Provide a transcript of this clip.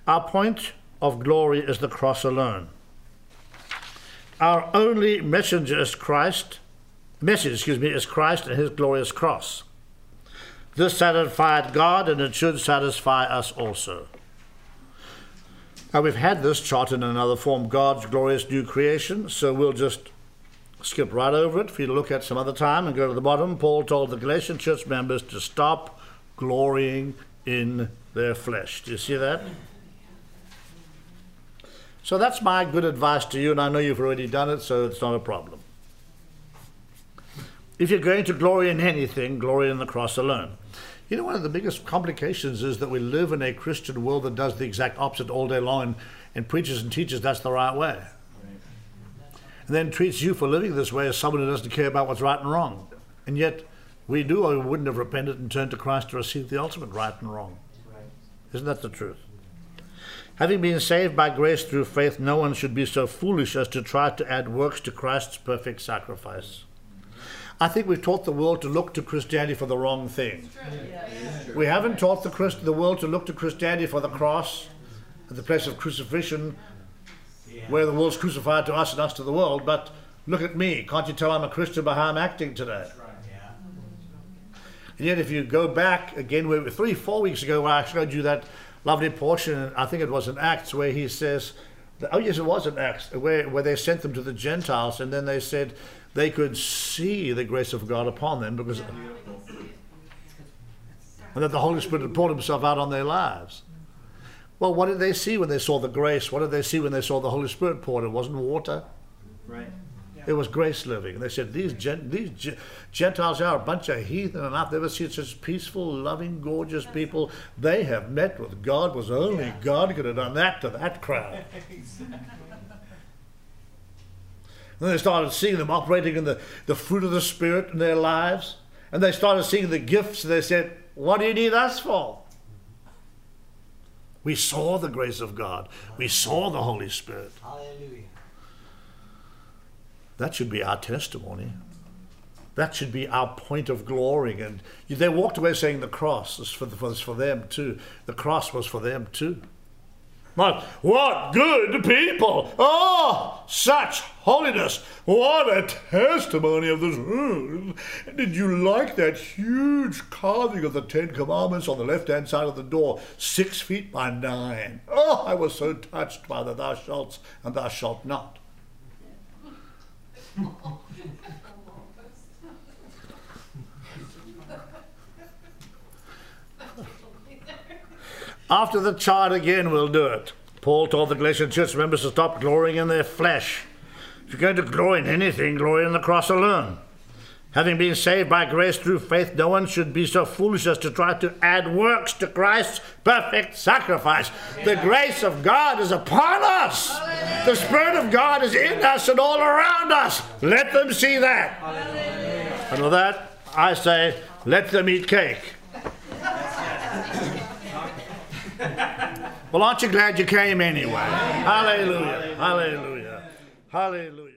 Our point of glory is the cross alone. Our only message is Christ and his glorious cross. This satisfied God, and it should satisfy us also. Now, we've had this chart in another form, God's glorious new creation, so we'll just skip right over it for you to look at some other time and go to the bottom. Paul told the Galatian church members to stop glorying in their flesh. Do you see that? So that's my good advice to you, and I know you've already done it, so it's not a problem. If you're going to glory in anything, glory in the cross alone. You know, one of the biggest complications is that we live in a Christian world that does the exact opposite all day long and preaches and teaches that's the right way. And then treats you for living this way as someone who doesn't care about what's right and wrong. And yet we do, or we wouldn't have repented and turned to Christ to receive the ultimate right and wrong. Isn't that the truth? Having been saved by grace through faith, no one should be so foolish as to try to add works to Christ's perfect sacrifice. I think we've taught the world to look to Christianity for the wrong thing. We haven't taught the world to look to Christianity for the cross, at the place of crucifixion, where the world's crucified to us and us to the world. But look at me. Can't you tell I'm a Christian by how I'm acting today? And yet if you go back again, 3-4 weeks ago, where I showed you that lovely portion, I think it was in Acts, where he says, oh yes, it was in Acts, where they sent them to the Gentiles, and then they said they could see the grace of God upon them, because and that the Holy Spirit had poured himself out on their lives. Well, what did they see when they saw the grace? What did they see when they saw the Holy Spirit poured? It wasn't water. Right. It was grace living. And they said, these Gentiles are a bunch of heathen, and I've never seen such peaceful, loving, gorgeous people. They have met with God. Was only God could have done that to that crowd. And they started seeing them operating in the fruit of the Spirit in their lives. And they started seeing the gifts, and they said, what do you need us for? We saw the grace of God. We saw the Holy Spirit. Hallelujah. That should be our testimony. That should be our point of glory. And they walked away saying the cross is for them too. The cross was for them too. But what good people! Oh, such holiness! What a testimony of this room! Did you like that huge carving of the 10 Commandments on the left-hand side of the door, 6 feet by 9? Oh, I was so touched by the thou shalt and thou shalt not. After the chart again, we'll do it. Paul told the Galatian church members to stop glorying in their flesh. If you're going to glory in anything, glory in the cross alone. Having been saved by grace through faith, no one should be so foolish as to try to add works to Christ's perfect sacrifice. The grace of God is upon us. The Spirit of God is in us and all around us. Let them see that. And with that, I say, let them eat cake. Well, aren't you glad you came anyway? Hallelujah. Hallelujah. Hallelujah.